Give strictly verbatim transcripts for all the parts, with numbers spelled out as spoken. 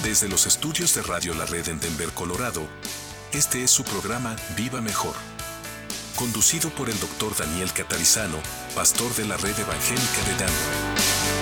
Desde los estudios de Radio La Red en Denver, Colorado, este es su programa Viva Mejor, conducido por el doctor Daniel Catarizano, pastor de la Red Evangélica de Denver.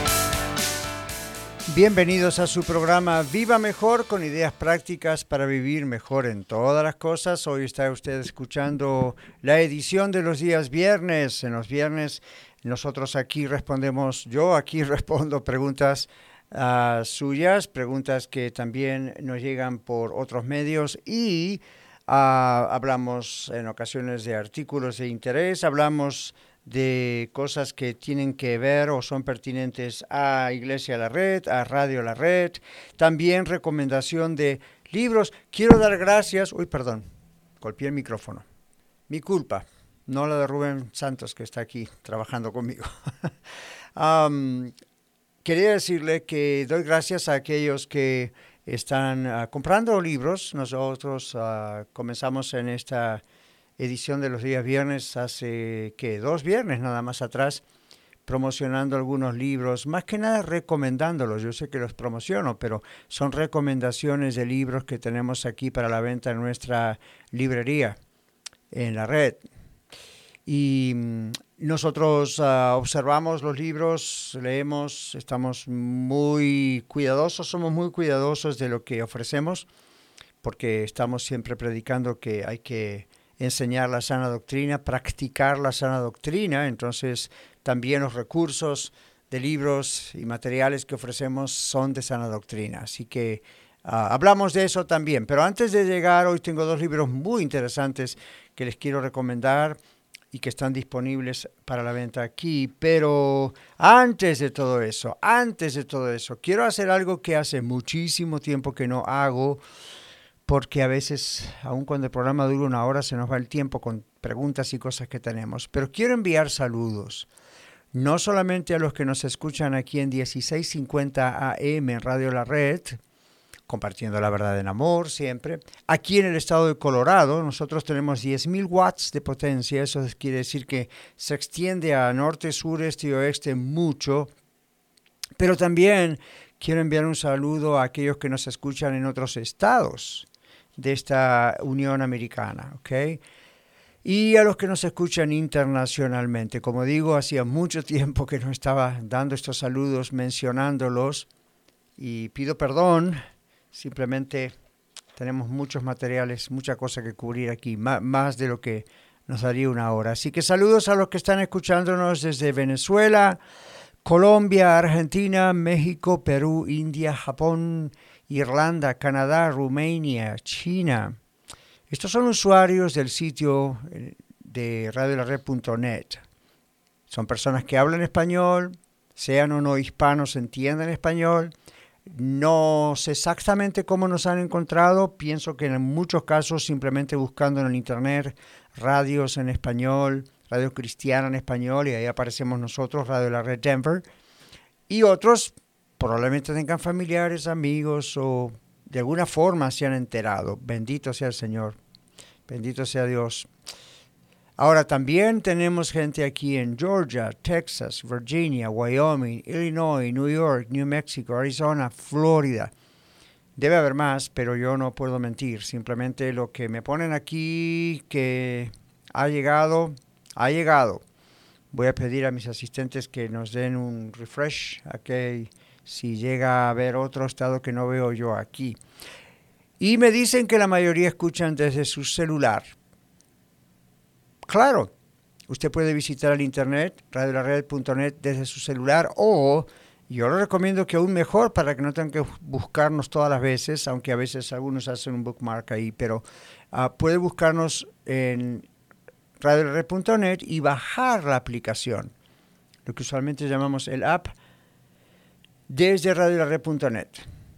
Bienvenidos a su programa Viva Mejor, con ideas prácticas para vivir mejor en todas las cosas. Hoy está usted escuchando la edición de los días viernes. En los viernes nosotros aquí respondemos, yo aquí respondo preguntas uh, suyas, preguntas que también nos llegan por otros medios y uh, hablamos en ocasiones de artículos de interés, hablamos de cosas que tienen que ver o son pertinentes a Iglesia La Red, a Radio La Red, también recomendación de libros. Quiero dar gracias, uy, perdón, golpeé el micrófono, mi culpa, no la de Rubén Santos que está aquí trabajando conmigo. um, quería decirle que doy gracias a aquellos que están uh, comprando libros. Nosotros uh, comenzamos en esta edición de los días viernes hace, ¿qué? Dos viernes nada más atrás, promocionando algunos libros, más que nada recomendándolos. Yo sé que los promociono, pero son recomendaciones de libros que tenemos aquí para la venta en nuestra librería, en la red. Y mm, nosotros uh, observamos los libros, leemos, estamos muy cuidadosos, somos muy cuidadosos de lo que ofrecemos, porque estamos siempre predicando que hay que enseñar la sana doctrina, practicar la sana doctrina. Entonces también los recursos de libros y materiales que ofrecemos son de sana doctrina. Así que uh, hablamos de eso también. Pero antes de llegar, hoy tengo dos libros muy interesantes que les quiero recomendar y que están disponibles para la venta aquí. Pero antes de todo eso, antes de todo eso, quiero hacer algo que hace muchísimo tiempo que no hago, porque a veces, aun cuando el programa dura una hora, se nos va el tiempo con preguntas y cosas que tenemos. Pero quiero enviar saludos, no solamente a los que nos escuchan aquí en dieciséis cincuenta A M en Radio La Red, compartiendo la verdad en amor siempre. Aquí en el estado de Colorado, nosotros tenemos diez mil watts de potencia. Eso quiere decir que se extiende a norte, sur, este y oeste mucho. Pero también quiero enviar un saludo a aquellos que nos escuchan en otros estados de esta Unión Americana, ¿ok? Y a los que nos escuchan internacionalmente. Como digo, hacía mucho tiempo que no estaba dando estos saludos, mencionándolos, y pido perdón. Simplemente tenemos muchos materiales, mucha cosa que cubrir aquí, más, más de lo que nos daría una hora. Así que saludos a los que están escuchándonos desde Venezuela, Colombia, Argentina, México, Perú, India, Japón, Irlanda, Canadá, Rumania, China. Estos son usuarios del sitio de radio la red punto net. Son personas que hablan español, sean o no hispanos, entienden español. No sé exactamente cómo nos han encontrado. Pienso que en muchos casos simplemente buscando en el internet radios en español, Radio Cristiana en español, y ahí aparecemos nosotros, Radio La Red Denver. Y otros probablemente tengan familiares, amigos, o de alguna forma se han enterado. Bendito sea el Señor. Bendito sea Dios. Ahora también tenemos gente aquí en Georgia, Texas, Virginia, Wyoming, Illinois, New York, New Mexico, Arizona, Florida. Debe haber más, pero yo no puedo mentir. Simplemente lo que me ponen aquí que ha llegado, ha llegado. Voy a pedir a mis asistentes que nos den un refresh, okay, si llega a haber otro estado que no veo yo aquí. Y me dicen que la mayoría escuchan desde su celular. Claro, usted puede visitar el internet, radio la red punto net, desde su celular, o yo le recomiendo que aún mejor, para que no tengan que buscarnos todas las veces, aunque a veces algunos hacen un bookmark ahí, pero uh, puede buscarnos en radio la red punto net y bajar la aplicación, lo que usualmente llamamos el app, desde radio la red punto net.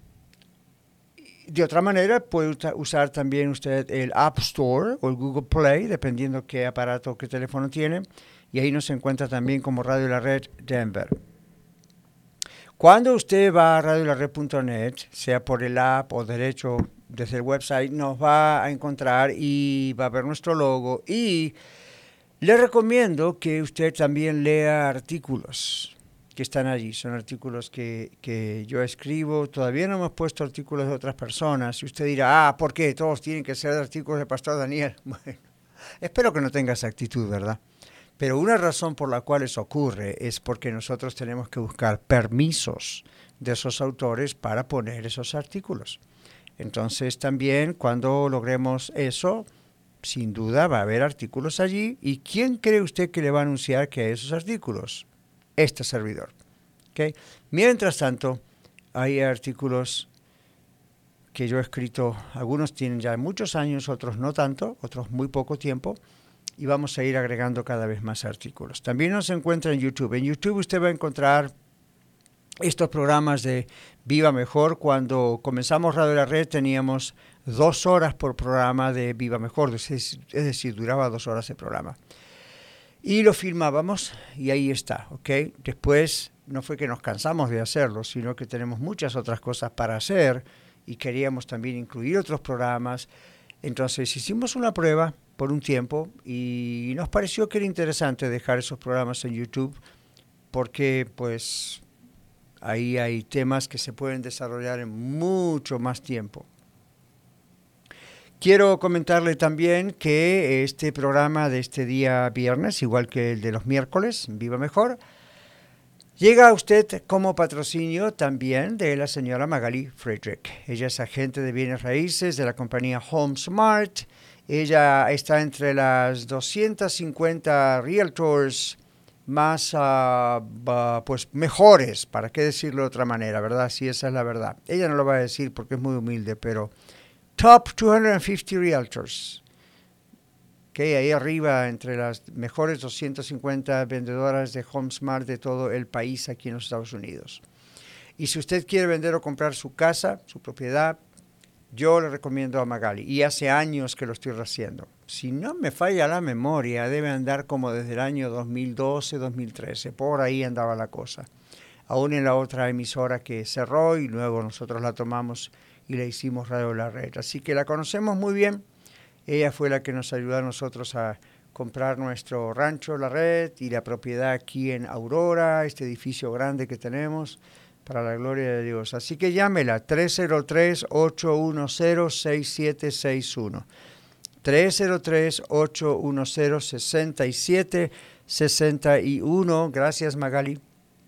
De otra manera, puede usar también usted el App Store o el Google Play, dependiendo qué aparato o qué teléfono tiene, y ahí nos encuentra también como Radio La Red Denver. Cuando usted va a radio la red punto net, sea por el app o derecho desde el website, nos va a encontrar y va a ver nuestro logo, y le recomiendo que usted también lea artículos. que están allí. Son artículos que, que yo escribo. Todavía no hemos puesto artículos de otras personas. Y usted dirá, ah, ¿por qué? Todos tienen que ser artículos del Pastor Daniel. Bueno, espero que no tenga esa actitud, ¿verdad? Pero una razón por la cual eso ocurre es porque nosotros tenemos que buscar permisos de esos autores para poner esos artículos. Entonces también cuando logremos eso, sin duda va a haber artículos allí. ¿Y quién cree usted que le va a anunciar que hay esos artículos? Este servidor. ¿Okay? Mientras tanto, hay artículos que yo he escrito, algunos tienen ya muchos años, otros no tanto, otros muy poco tiempo, y vamos a ir agregando cada vez más artículos. También nos encuentra en YouTube. En YouTube usted va a encontrar estos programas de Viva Mejor. Cuando comenzamos Radio La Red teníamos dos horas por programa de Viva Mejor, es decir, duraba dos horas el programa. Y lo filmábamos y ahí está, ¿ok? Después no fue que nos cansamos de hacerlo, sino que tenemos muchas otras cosas para hacer y queríamos también incluir otros programas. Entonces hicimos una prueba por un tiempo y nos pareció que era interesante dejar esos programas en YouTube porque pues ahí hay temas que se pueden desarrollar en mucho más tiempo. Quiero comentarle también que este programa de este día viernes, igual que el de los miércoles, Viva Mejor, llega a usted como patrocinio también de la señora Magali Friedrich. Ella es agente de bienes raíces de la compañía HomeSmart. Ella está entre las doscientos cincuenta realtors más uh, uh, pues mejores, para qué decirlo de otra manera, ¿verdad? Sí, esa es la verdad. Ella no lo va a decir porque es muy humilde, pero top doscientos cincuenta realtors. Okay, ahí arriba, entre las mejores doscientas cincuenta vendedoras de HomeSmart de todo el país aquí en los Estados Unidos. Y si usted quiere vender o comprar su casa, su propiedad, yo le recomiendo a Magali. Y hace años que lo estoy haciendo. Si no me falla la memoria, debe andar como desde el año dos mil doce, dos mil trece. Por ahí andaba la cosa. Aún en la otra emisora que cerró y luego nosotros la tomamos y le hicimos Radio La Red. Así que la conocemos muy bien. Ella fue la que nos ayudó a nosotros a comprar nuestro rancho La Red y la propiedad aquí en Aurora, este edificio grande que tenemos, para la gloria de Dios. Así que llámela, tres cero tres, ocho uno cero, seis siete seis uno. tres cero tres, ocho uno cero, seis siete seis uno. Gracias, Magali.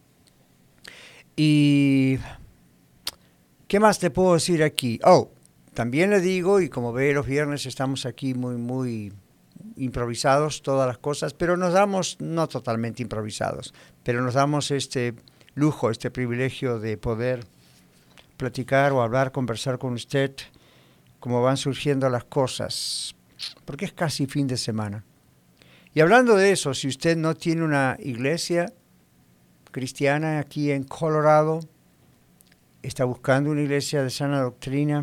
Y ¿qué más te puedo decir aquí? Oh, también le digo, y como ve, los viernes estamos aquí muy, muy improvisados, todas las cosas, pero nos damos, no totalmente improvisados, pero nos damos este lujo, este privilegio de poder platicar o hablar, conversar con usted, como van surgiendo las cosas, porque es casi fin de semana. Y hablando de eso, si usted no tiene una iglesia cristiana aquí en Colorado, está buscando una iglesia de sana doctrina.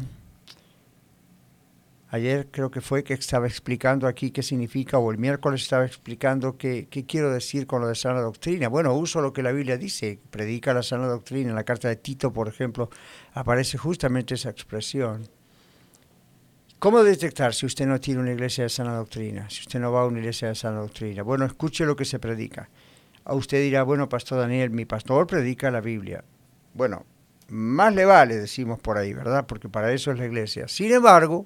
Ayer creo que fue que estaba explicando aquí qué significa, o el miércoles estaba explicando qué, qué quiero decir con lo de sana doctrina. Bueno, uso lo que la Biblia dice, predica la sana doctrina. En la carta de Tito, por ejemplo, aparece justamente esa expresión. ¿Cómo detectar si usted no tiene una iglesia de sana doctrina? Si usted no va a una iglesia de sana doctrina. Bueno, escuche lo que se predica. A usted dirá, bueno, Pastor Daniel, mi pastor predica la Biblia. Bueno, más le vale, decimos por ahí, ¿verdad? Porque para eso es la iglesia. Sin embargo,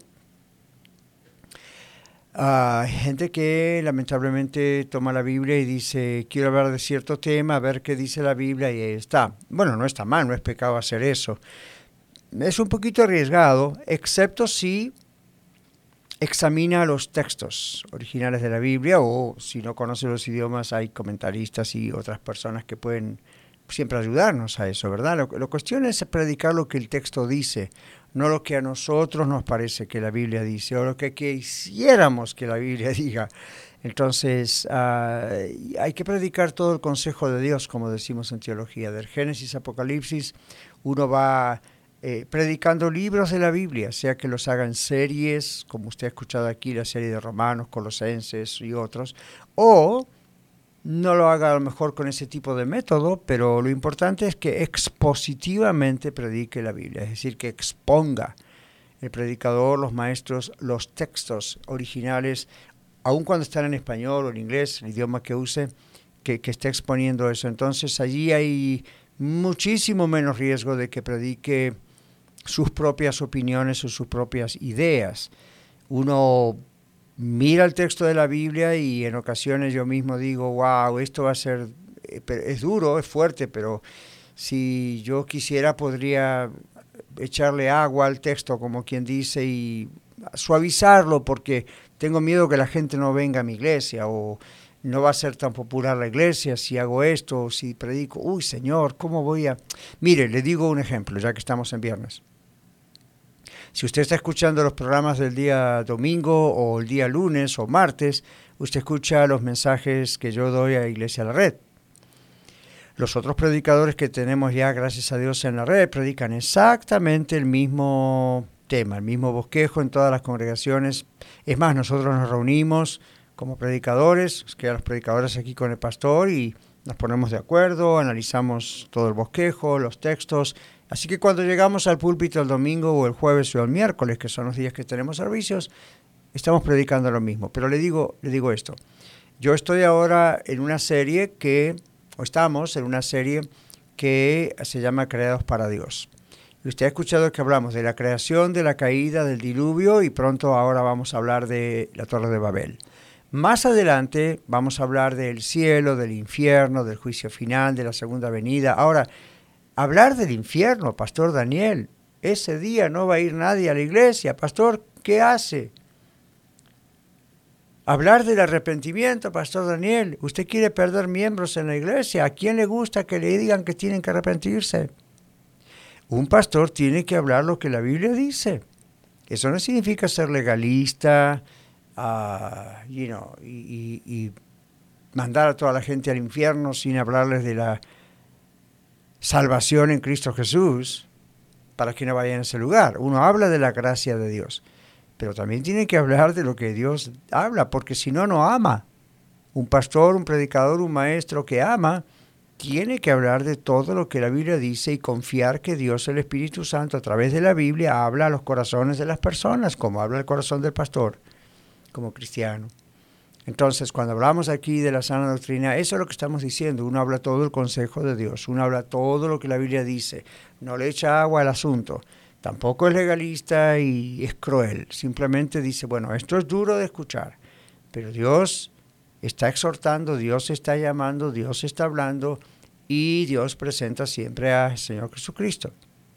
hay uh, gente que lamentablemente toma la Biblia y dice, quiero hablar de cierto tema, a ver qué dice la Biblia, y ahí está. Bueno, no está mal, no es pecado hacer eso. Es un poquito arriesgado, excepto si examina los textos originales de la Biblia, o si no conoce los idiomas, hay comentaristas y otras personas que pueden siempre ayudarnos a eso, ¿verdad? Lo, la cuestión es predicar lo que el texto dice, no lo que a nosotros nos parece que la Biblia dice, o lo que quisiéramos que la Biblia diga. Entonces, uh, hay que predicar todo el consejo de Dios, como decimos en teología. Del Génesis, Apocalipsis, uno va eh, predicando libros de la Biblia, sea que los hagan series, como usted ha escuchado aquí, la serie de Romanos, Colosenses y otros, o no lo haga a lo mejor con ese tipo de método, pero lo importante es que expositivamente predique la Biblia, es decir, que exponga el predicador, los maestros, los textos originales, aun cuando están en español o en inglés, el idioma que use, que, que esté exponiendo eso. Entonces allí hay muchísimo menos riesgo de que predique sus propias opiniones o sus propias ideas. Uno mira el texto de la Biblia y en ocasiones yo mismo digo, wow, esto va a ser, es duro, es fuerte, pero si yo quisiera podría echarle agua al texto, como quien dice, y suavizarlo, porque tengo miedo que la gente no venga a mi iglesia, o no va a ser tan popular la iglesia si hago esto, o si predico. Uy, Señor, ¿cómo voy a...? Mire, le digo un ejemplo, ya que estamos en viernes. Si usted está escuchando los programas del día domingo o el día lunes o martes, usted escucha los mensajes que yo doy a Iglesia La Red. Los otros predicadores que tenemos ya, gracias a Dios, en la red, predican exactamente el mismo tema, el mismo bosquejo en todas las congregaciones. Es más, nosotros nos reunimos como predicadores, quedan los predicadores aquí con el pastor y nos ponemos de acuerdo, analizamos todo el bosquejo, los textos. Así que cuando llegamos al púlpito el domingo o el jueves o el miércoles, que son los días que tenemos servicios, estamos predicando lo mismo. Pero le digo, le digo esto, yo estoy ahora en una serie que, o estamos en una serie que se llama Creados para Dios. Y usted ha escuchado que hablamos de la creación, de la caída, del diluvio, y pronto ahora vamos a hablar de la Torre de Babel. Más adelante vamos a hablar del cielo, del infierno, del juicio final, de la segunda venida. Ahora, hablar del infierno, Pastor Daniel, ese día no va a ir nadie a la iglesia. Pastor, ¿qué hace? Hablar del arrepentimiento, Pastor Daniel, usted quiere perder miembros en la iglesia. ¿A quién le gusta que le digan que tienen que arrepentirse? Un pastor tiene que hablar lo que la Biblia dice. Eso no significa ser legalista, uh, you know, y, y, y mandar a toda la gente al infierno sin hablarles de la salvación en Cristo Jesús para que no vayan a ese lugar. Uno habla de la gracia de Dios, pero también tiene que hablar de lo que Dios habla, porque si no, no ama. Un pastor, un predicador, un maestro que ama, tiene que hablar de todo lo que la Biblia dice y confiar que Dios, el Espíritu Santo, a través de la Biblia, habla a los corazones de las personas, como habla el corazón del pastor, como cristiano. Entonces, cuando hablamos aquí de la sana doctrina, eso es lo que estamos diciendo. Uno habla todo el consejo de Dios, uno habla todo lo que la Biblia dice, no le echa agua al asunto. Tampoco es legalista y es cruel. Simplemente dice, bueno, esto es duro de escuchar, pero Dios está exhortando, Dios está llamando, Dios está hablando y Dios presenta siempre al Señor Jesucristo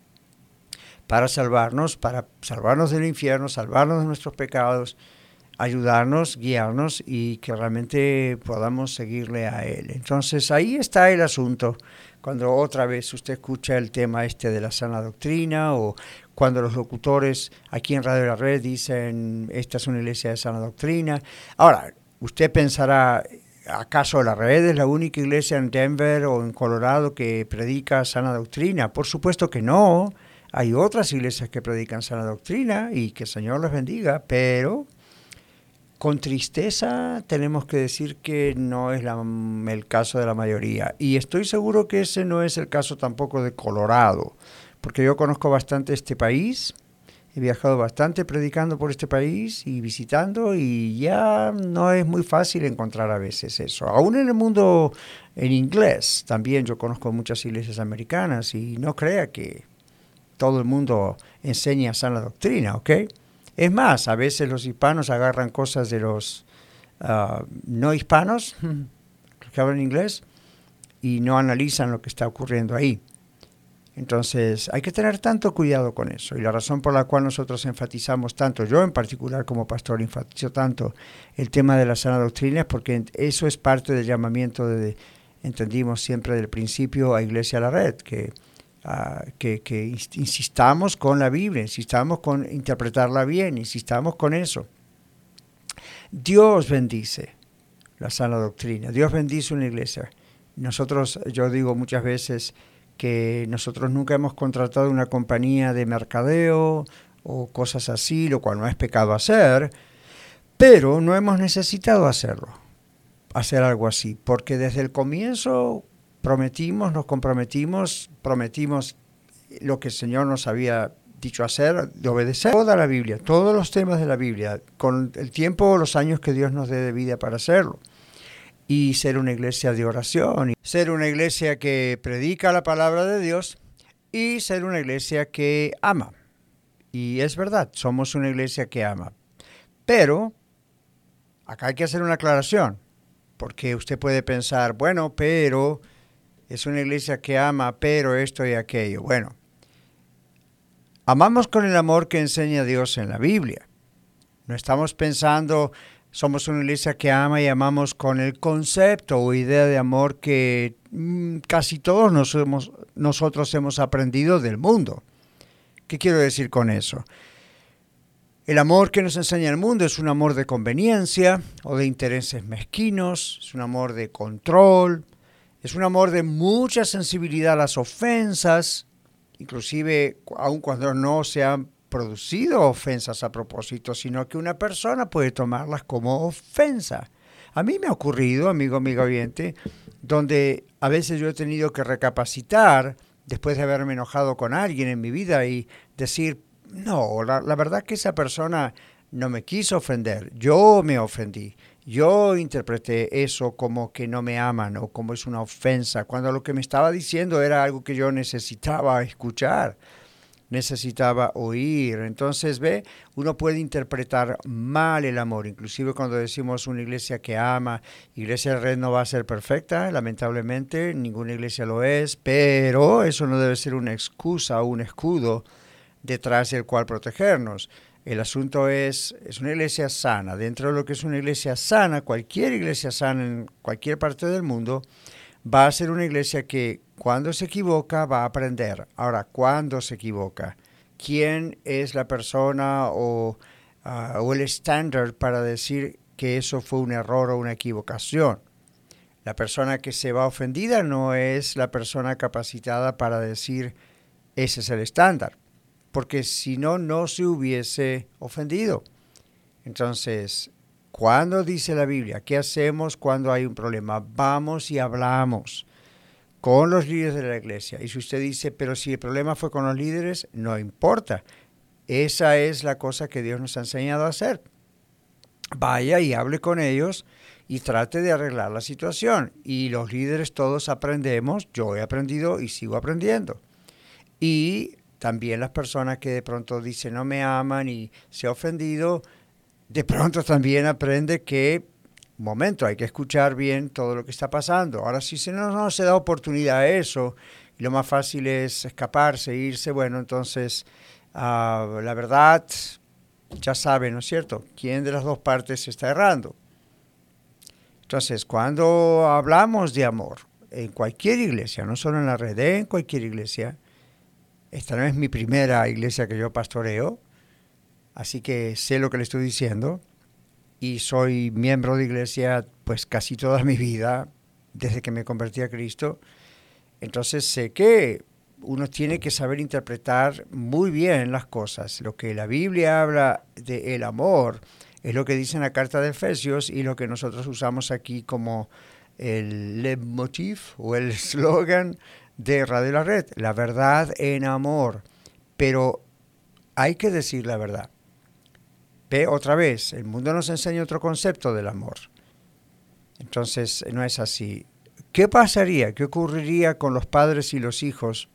para salvarnos, para salvarnos del infierno, salvarnos de nuestros pecados, ayudarnos, guiarnos y que realmente podamos seguirle a Él. Entonces ahí está el asunto. Cuando otra vez usted escucha el tema este de la sana doctrina o cuando los locutores aquí en Radio La Red dicen esta es una iglesia de sana doctrina. Ahora, usted pensará, ¿acaso La Red es la única iglesia en Denver o en Colorado que predica sana doctrina? Por supuesto que no. Hay otras iglesias que predican sana doctrina y que el Señor les bendiga, pero con tristeza tenemos que decir que no es la, el caso de la mayoría. Y estoy seguro que ese no es el caso tampoco de Colorado, porque yo conozco bastante este país, he viajado bastante predicando por este país y visitando, y ya no es muy fácil encontrar a veces eso. Aún en el mundo en inglés, también yo conozco muchas iglesias americanas y no crea que todo el mundo enseña sana doctrina, ¿ok? Es más, a veces los hispanos agarran cosas de los uh, no hispanos, que hablan inglés, y no analizan lo que está ocurriendo ahí. Entonces, hay que tener tanto cuidado con eso. Y la razón por la cual nosotros enfatizamos tanto, yo en particular como pastor enfatizo tanto el tema de la sana doctrina, es porque eso es parte del llamamiento, de, entendimos siempre del principio a Iglesia La Red, que Uh, que, que insistamos con la Biblia, insistamos con interpretarla bien, insistamos con eso. Dios bendice la sana doctrina, Dios bendice una iglesia. Nosotros, yo digo muchas veces que nosotros nunca hemos contratado una compañía de mercadeo o cosas así, lo cual no es pecado hacer, pero no hemos necesitado hacerlo, hacer algo así, porque desde el comienzo prometimos, nos comprometimos, prometimos lo que el Señor nos había dicho hacer, de obedecer toda la Biblia, todos los temas de la Biblia, con el tiempo o los años que Dios nos dé de vida para hacerlo. y ser una iglesia de oración, y ser una iglesia que predica la palabra de Dios y ser una iglesia que ama. Y es verdad, somos una iglesia que ama. Pero acá hay que hacer una aclaración, porque usted puede pensar, bueno, pero es una iglesia que ama, pero esto y aquello. Bueno, amamos con el amor que enseña Dios en la Biblia. No estamos pensando, somos una iglesia que ama y amamos con el concepto o idea de amor que mmm, casi todos nos hemos, nosotros hemos aprendido del mundo. ¿Qué quiero decir con eso? El amor que nos enseña el mundo es un amor de conveniencia o de intereses mezquinos, es un amor de control, es un amor de mucha sensibilidad a las ofensas, inclusive aun cuando no se han producido ofensas a propósito, sino que una persona puede tomarlas como ofensa. A mí me ha ocurrido, amigo, amigo oyente, donde a veces yo he tenido que recapacitar después de haberme enojado con alguien en mi vida y decir, no, la, la verdad que esa persona no me quiso ofender, yo me ofendí, yo interpreté eso como que no me aman o como es una ofensa, cuando lo que me estaba diciendo era algo que yo necesitaba escuchar, necesitaba oír. Entonces, ve, uno puede interpretar mal el amor, inclusive cuando decimos una iglesia que ama, Iglesia de Red no va a ser perfecta, lamentablemente, ninguna iglesia lo es, pero eso no debe ser una excusa o un escudo detrás del cual protegernos. El asunto es, es una iglesia sana. Dentro de lo que es una iglesia sana, cualquier iglesia sana en cualquier parte del mundo, va a ser una iglesia que cuando se equivoca va a aprender. Ahora, ¿cuándo se equivoca? ¿Quién es la persona o, uh, o el estándar para decir que eso fue un error o una equivocación? La persona que se va ofendida no es la persona capacitada para decir ese es el estándar, porque si no, no se hubiese ofendido. Entonces, ¿cuándo dice la Biblia? ¿Qué hacemos cuando hay un problema? Vamos y hablamos con los líderes de la iglesia. Y si usted dice, pero si el problema fue con los líderes, no importa. Esa es la cosa que Dios nos ha enseñado a hacer. Vaya y hable con ellos y trate de arreglar la situación. Y los líderes todos aprendemos, yo he aprendido y sigo aprendiendo. Y también las personas que de pronto dicen no me aman y se ha ofendido, de pronto también aprende que, un momento, hay que escuchar bien todo lo que está pasando. Ahora, si se no, no se da oportunidad a eso, y lo más fácil es escaparse, irse, bueno, entonces, uh, la verdad, ya sabe, ¿no es cierto?, quién de las dos partes está errando. Entonces, cuando hablamos de amor, en cualquier iglesia, no solo en la red, en cualquier iglesia, esta no es mi primera iglesia que yo pastoreo, así que sé lo que le estoy diciendo y soy miembro de iglesia pues casi toda mi vida, desde que me convertí a Cristo. Entonces sé que uno tiene que saber interpretar muy bien las cosas. Lo que la Biblia habla del amor es lo que dice en la carta de Efesios y lo que nosotros usamos aquí como el leitmotiv o el eslogan de Radio La Red, la verdad en amor, pero hay que decir la verdad. Ve otra vez, el mundo nos enseña otro concepto del amor, entonces no es así. ¿Qué pasaría, qué ocurriría con los padres y los hijos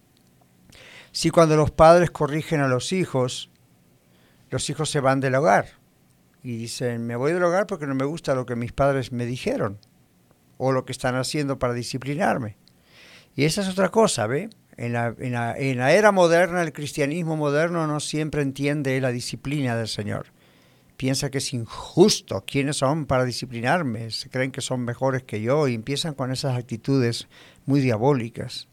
si cuando los padres corrigen a los hijos, los hijos se van del hogar y dicen, me voy del hogar porque no me gusta lo que mis padres me dijeron o lo que están haciendo para disciplinarme? Y esa es otra cosa, ¿ve? En la, en, la, en la era moderna, el cristianismo moderno no siempre entiende la disciplina del Señor. Piensa que es injusto. ¿Quiénes son para disciplinarme? Se creen que son mejores que yo y empiezan con esas actitudes muy diabólicas.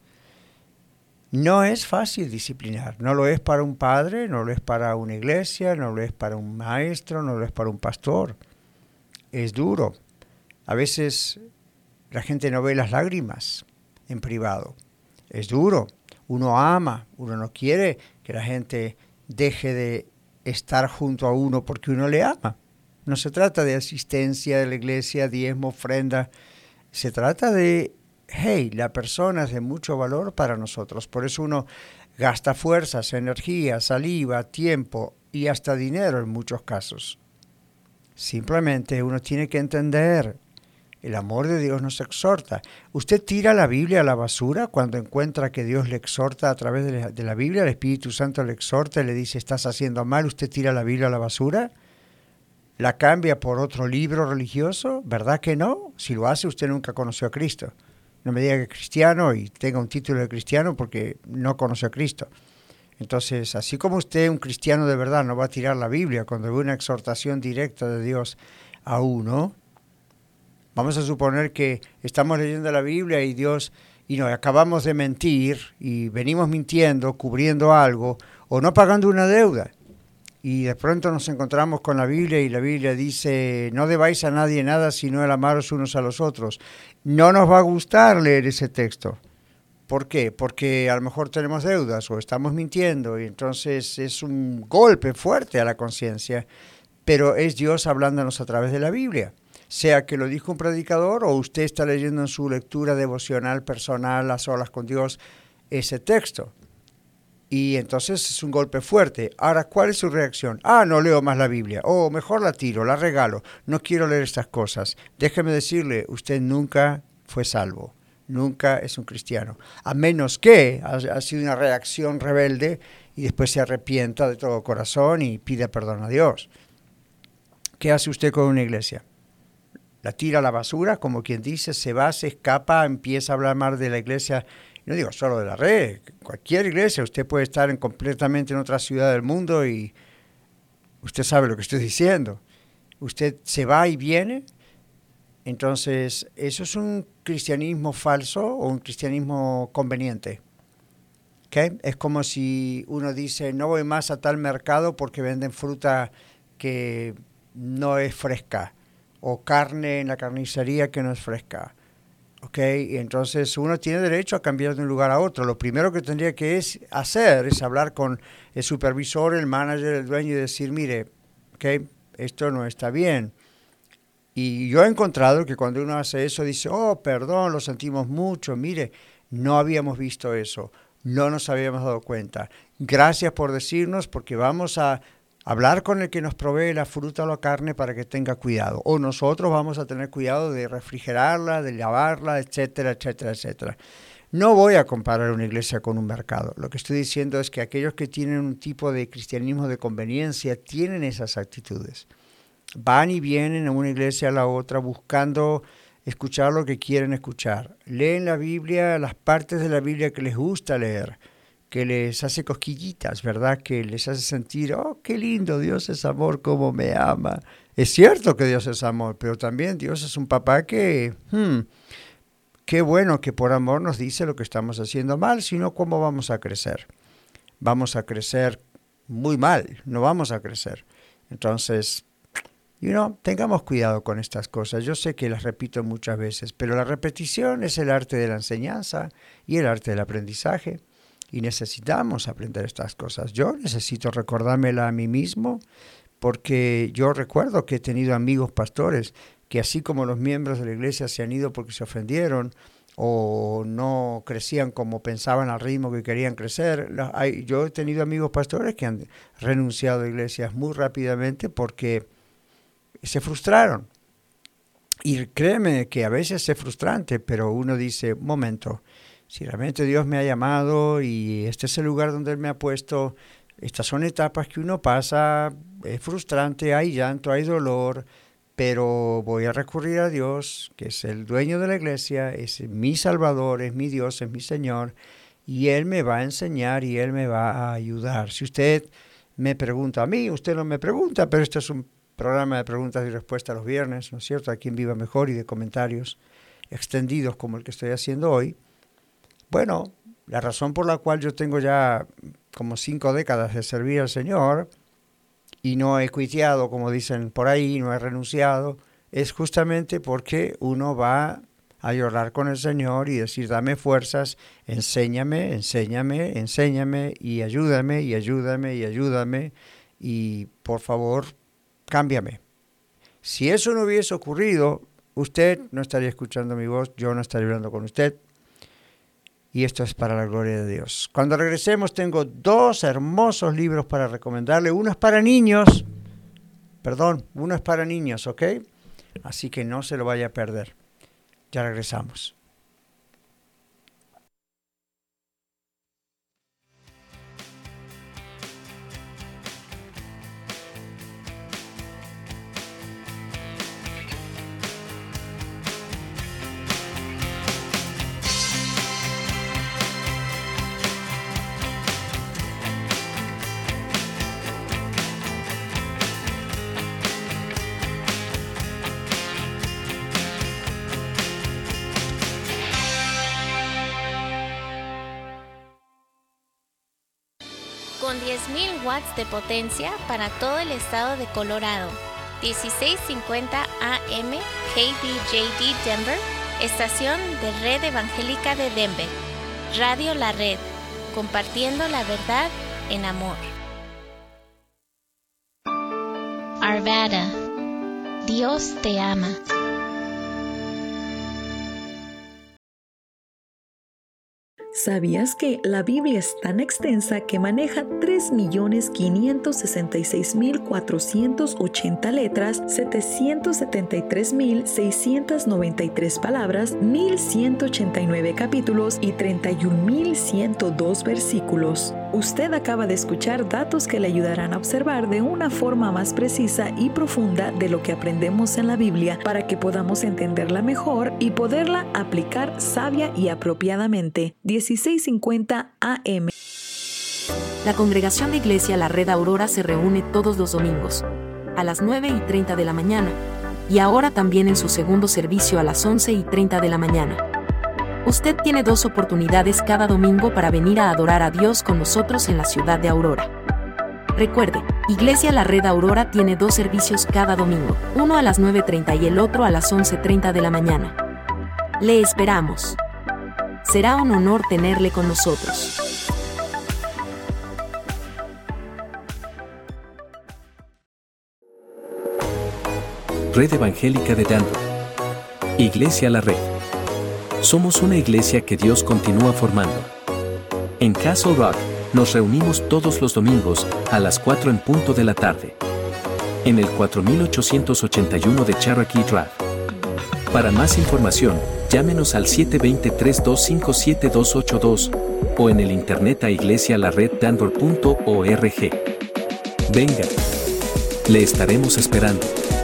No es fácil disciplinar. No lo es para un padre, no lo es para una iglesia, no lo es para un maestro, no lo es para un pastor. Es duro. A veces la gente no ve las lágrimas en privado. Es duro. Uno ama, uno no quiere que la gente deje de estar junto a uno porque uno le ama. No se trata de asistencia de la iglesia, diezmo, ofrenda. Se trata de, hey, la persona es de mucho valor para nosotros. Por eso uno gasta fuerzas, energía, saliva, tiempo y hasta dinero en muchos casos. Simplemente uno tiene que entender El amor de Dios nos exhorta. ¿Usted tira la Biblia a la basura cuando encuentra que Dios le exhorta a través de la, de la Biblia? El Espíritu Santo le exhorta y le dice, estás haciendo mal, ¿usted tira la Biblia a la basura? ¿La cambia por otro libro religioso? ¿Verdad que no? Si lo hace, usted nunca conoció a Cristo. No me diga que es cristiano y tenga un título de cristiano porque no conoció a Cristo. Entonces, así como usted, un cristiano de verdad, no va a tirar la Biblia cuando ve una exhortación directa de Dios a uno, vamos a suponer que estamos leyendo la Biblia y Dios, y nos acabamos de mentir y venimos mintiendo, cubriendo algo, o no pagando una deuda. Y de pronto nos encontramos con la Biblia y la Biblia dice, no debáis a nadie nada sino el amaros unos a los otros. No nos va a gustar leer ese texto. ¿Por qué? Porque a lo mejor tenemos deudas o estamos mintiendo y entonces es un golpe fuerte a la conciencia, pero es Dios hablándonos a través de la Biblia. Sea que lo dijo un predicador o usted está leyendo en su lectura devocional personal a solas con Dios ese texto. Y entonces es un golpe fuerte. Ahora, ¿cuál es su reacción? Ah, no leo más la Biblia. O oh, mejor la tiro, la regalo. No quiero leer estas cosas. Déjeme decirle, usted nunca fue salvo. Nunca es un cristiano. A menos que ha, ha sido una reacción rebelde y después se arrepienta de todo corazón y pida perdón a Dios. ¿Qué hace usted con una iglesia? La tira a la basura, como quien dice, se va, se escapa, empieza a hablar mal de la iglesia. No digo solo de la red, cualquier iglesia. Usted puede estar en, completamente en otra ciudad del mundo y usted sabe lo que estoy diciendo. Usted se va y viene. Entonces, ¿eso es un cristianismo falso o un cristianismo conveniente? ¿Okay? Es como si uno dice, no voy más a tal mercado porque venden fruta que no es fresca, o carne en la carnicería que no es fresca. ¿Okay? Y entonces uno tiene derecho a cambiar de un lugar a otro. Lo primero que tendría que es hacer es hablar con el supervisor, el manager, el dueño y decir, mire, ¿okay? Esto no está bien. Y yo he encontrado que cuando uno hace eso dice, oh, perdón, lo sentimos mucho, mire, no habíamos visto eso, no nos habíamos dado cuenta. Gracias por decirnos porque vamos a hablar con el que nos provee la fruta o la carne para que tenga cuidado. O nosotros vamos a tener cuidado de refrigerarla, de lavarla, etcétera, etcétera, etcétera. No voy a comparar una iglesia con un mercado. Lo que estoy diciendo es que aquellos que tienen un tipo de cristianismo de conveniencia tienen esas actitudes. Van y vienen a una iglesia a la otra buscando escuchar lo que quieren escuchar. Leen la Biblia, las partes de la Biblia que les gusta leer, que les hace cosquillitas, ¿verdad? Que les hace sentir, oh, qué lindo, Dios es amor, cómo me ama. Es cierto que Dios es amor, pero también Dios es un papá que, hmm, qué bueno que por amor nos dice lo que estamos haciendo mal, sino cómo vamos a crecer. Vamos a crecer muy mal, no vamos a crecer. Entonces, you know, tengamos cuidado con estas cosas. Yo sé que las repito muchas veces, pero la repetición es el arte de la enseñanza y el arte del aprendizaje. Y necesitamos aprender estas cosas. Yo necesito recordármela a mí mismo porque yo recuerdo que he tenido amigos pastores que así como los miembros de la iglesia se han ido porque se ofendieron o no crecían como pensaban al ritmo que querían crecer. Yo he tenido amigos pastores que han renunciado a iglesias muy rápidamente porque se frustraron. Y créeme que a veces es frustrante, pero uno dice, un momento, si realmente Dios me ha llamado y este es el lugar donde Él me ha puesto, estas son etapas que uno pasa, es frustrante, hay llanto, hay dolor, pero voy a recurrir a Dios, que es el dueño de la iglesia, es mi Salvador, es mi Dios, es mi Señor, y Él me va a enseñar y Él me va a ayudar. Si usted me pregunta a mí, usted no me pregunta, pero este es un programa de preguntas y respuestas los viernes, ¿no es cierto?, aquí en Viva Mejor y de comentarios extendidos como el que estoy haciendo hoy. Bueno, la razón por la cual yo tengo ya como cinco décadas de servir al Señor y no he cuiteado, como dicen por ahí, no he renunciado, es justamente porque uno va a llorar con el Señor y decir, dame fuerzas, enséñame, enséñame, enséñame y ayúdame, y ayúdame, y ayúdame, y por favor, cámbiame. Si eso no hubiese ocurrido, usted no estaría escuchando mi voz, yo no estaría hablando con usted. Y esto es para la gloria de Dios. Cuando regresemos tengo dos hermosos libros para recomendarle. Uno es para niños, perdón, uno es para niños, ¿ok? Así que no se lo vaya a perder. Ya regresamos. Con diez mil watts de potencia para todo el estado de Colorado. dieciséis cincuenta A M K B J D Denver, estación de Red Evangélica de Denver. Radio La Red, compartiendo la verdad en amor. Arvada, Dios te ama. ¿Sabías que la Biblia es tan extensa que maneja tres millones quinientos sesenta y seis mil cuatrocientas ochenta letras, setecientos setenta y tres mil seiscientos noventa y tres palabras, mil ciento ochenta y nueve capítulos y treinta y un mil ciento dos versículos? Usted acaba de escuchar datos que le ayudarán a observar de una forma más precisa y profunda de lo que aprendemos en la Biblia para que podamos entenderla mejor y poderla aplicar sabia y apropiadamente. dieciséis cincuenta A M. La Congregación de Iglesia La Red Aurora se reúne todos los domingos a las nueve y treinta de la mañana y ahora también en su segundo servicio a las once y treinta de la mañana. Usted tiene dos oportunidades cada domingo para venir a adorar a Dios con nosotros en la ciudad de Aurora. Recuerde, Iglesia La Red Aurora tiene dos servicios cada domingo, uno a las nueve y treinta y el otro a las once y treinta de la mañana. Le esperamos. Será un honor tenerle con nosotros. Red Evangélica de Denver. Iglesia La Red. Somos una iglesia que Dios continúa formando. En Castle Rock, nos reunimos todos los domingos a las cuatro en punto de la tarde. En el cuatro mil ochocientos ochenta y uno de Cherokee Drive. Para más información, llámenos al siete dos cero, tres dos cinco, siete dos ocho dos o en el internet a iglesia la red denver punto org. Venga, le estaremos esperando.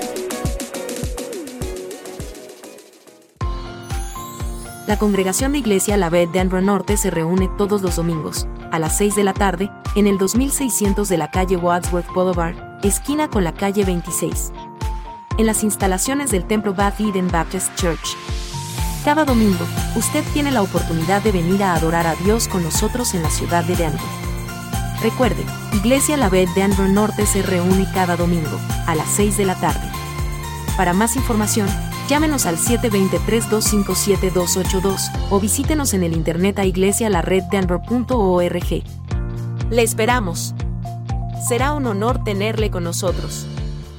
La Congregación de Iglesia La Red Denver Norte se reúne todos los domingos, a las seis de la tarde, en el dos mil seiscientos de la calle Wadsworth Boulevard, esquina con la calle veintiséis. En las instalaciones del Templo Beth Eden Baptist Church. Cada domingo, usted tiene la oportunidad de venir a adorar a Dios con nosotros en la ciudad de Denver. Recuerde, Iglesia La Red Denver Norte se reúne cada domingo, a las seis de la tarde. Para más información, llámenos al siete dos cero, tres dos cinco, siete dos ocho dos o visítenos en el internet a iglesia la red denver punto org. Le esperamos. Será un honor tenerle con nosotros.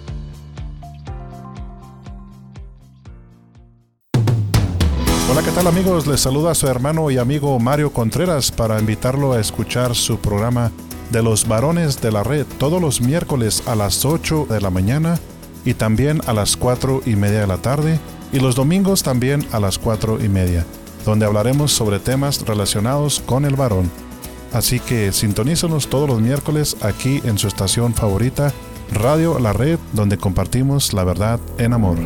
Hola, ¿qué tal amigos? Les saluda a su hermano y amigo Mario Contreras para invitarlo a escuchar su programa de los varones de la red todos los miércoles a las ocho de la mañana y también a las cuatro y media de la tarde y los domingos también a las cuatro y media, donde hablaremos sobre temas relacionados con el varón. Así que sintonícenos todos los miércoles aquí en su estación favorita, Radio La Red, donde compartimos la verdad en amor.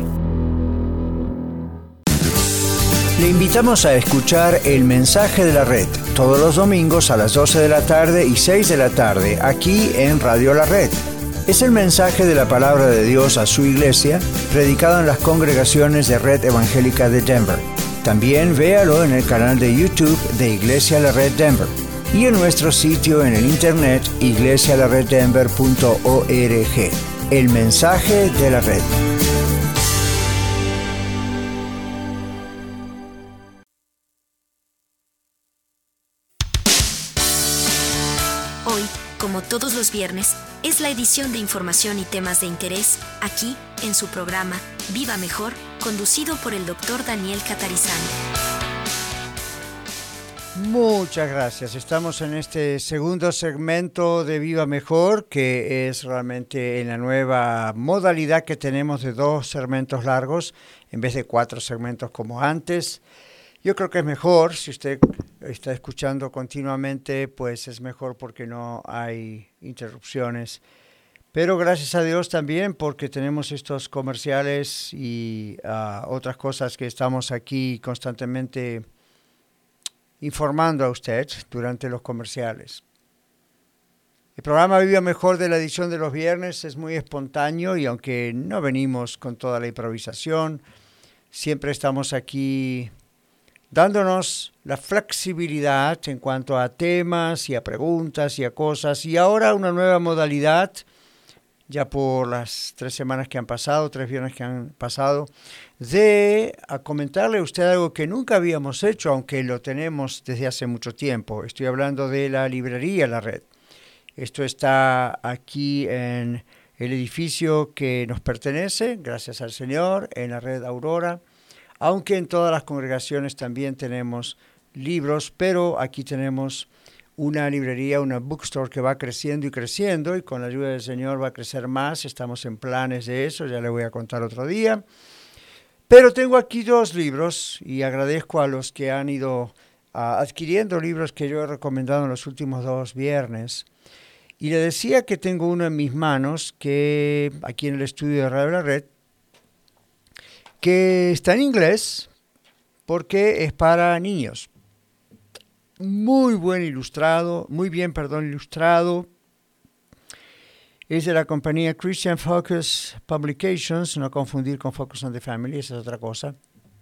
Le invitamos a escuchar El Mensaje de la Red todos los domingos a las doce de la tarde y seis de la tarde aquí en Radio La Red. Es el mensaje de la palabra de Dios a su iglesia, predicado en las congregaciones de Red Evangélica de Denver. También véalo en el canal de YouTube de Iglesia La Red Denver y en nuestro sitio en el internet iglesia la red denver punto org. El mensaje de la red. Hoy, como todos los viernes, es la edición de información y temas de interés, aquí, en su programa, Viva Mejor, conducido por el doctor Daniel Catarizano. Muchas gracias. Estamos en este segundo segmento de Viva Mejor, que es realmente en la nueva modalidad que tenemos de dos segmentos largos en vez de cuatro segmentos como antes. Yo creo que es mejor, si usted está escuchando continuamente, pues es mejor porque no hay interrupciones. Pero gracias a Dios también porque tenemos estos comerciales y uh, otras cosas que estamos aquí constantemente informando a usted durante los comerciales. El programa Viva Mejor de la edición de los viernes es muy espontáneo y aunque no venimos con toda la improvisación, siempre estamos aquí dándonos la flexibilidad en cuanto a temas y a preguntas y a cosas. Y ahora una nueva modalidad, ya por las tres semanas que han pasado, tres viernes que han pasado, de a comentarle a usted algo que nunca habíamos hecho, aunque lo tenemos desde hace mucho tiempo. Estoy hablando de la librería La Red. Esto está aquí en el edificio que nos pertenece, gracias al Señor, en la Red Aurora, aunque en todas las congregaciones también tenemos libros, pero aquí tenemos una librería, una bookstore que va creciendo y creciendo y con la ayuda del Señor va a crecer más. Estamos en planes de eso, ya le voy a contar otro día. Pero tengo aquí dos libros y agradezco a los que han ido uh, adquiriendo libros que yo he recomendado en los últimos dos viernes. Y le decía que tengo uno en mis manos, que aquí en el estudio de Radio La Red, que está en inglés porque es para niños. Muy buen ilustrado, muy bien, perdón, ilustrado. Es de la compañía Christian Focus Publications, no confundir con Focus on the Family, esa es otra cosa.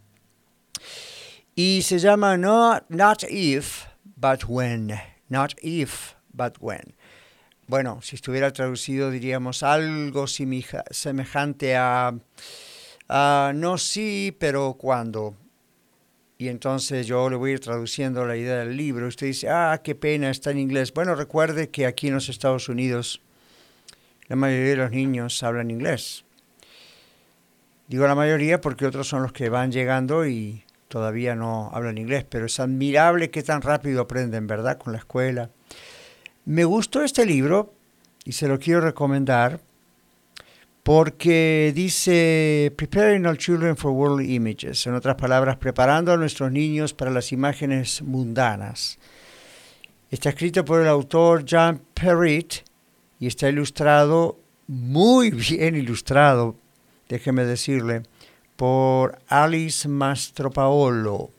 Y se llama Not, Not If, But When. Not If, But When. Bueno, si estuviera traducido diríamos algo simija, semejante a, a no sí, pero cuando. Y entonces yo le voy a ir traduciendo la idea del libro. Usted dice, ah, qué pena, está en inglés. Bueno, recuerde que aquí en los Estados Unidos la mayoría de los niños hablan inglés. Digo la mayoría porque otros son los que van llegando y todavía no hablan inglés. Pero es admirable qué tan rápido aprenden, ¿verdad? Con la escuela. Me gustó este libro y se lo quiero recomendar porque dice Preparing Our Children for Worldly Images, en otras palabras, preparando a nuestros niños para las imágenes mundanas. Está escrito por el autor John Perritt y está ilustrado, muy bien ilustrado, déjeme decirle, por Alice Mastropaolo.